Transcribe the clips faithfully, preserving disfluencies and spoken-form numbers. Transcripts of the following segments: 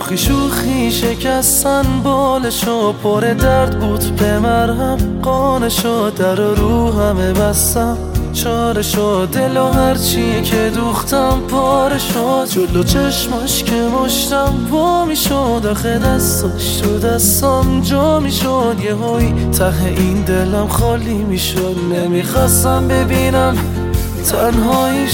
شوخی شوخی شکستن بالشو، پر درد بود به مرهم قانشو، در و رو همه بستم چارشو، دل و هرچی که دوختم پاره شد، جلو چشماش که مشتم وا میشد، آخه دستاش تو دستام جا میشد، یه هایی ته این دلم خالی میشد، نمیخواستم ببینم تنهایی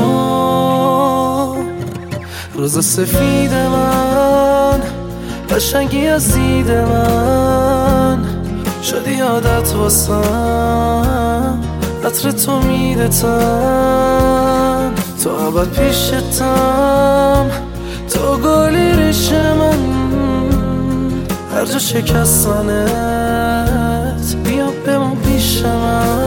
شد. روز سفید من قشنگی از دید من، شدی عادت واسم عطر تو میدتم، تو ابد پیشتم، تو گلی ریش من، هر جا شکستنت بیا بمون پیش من.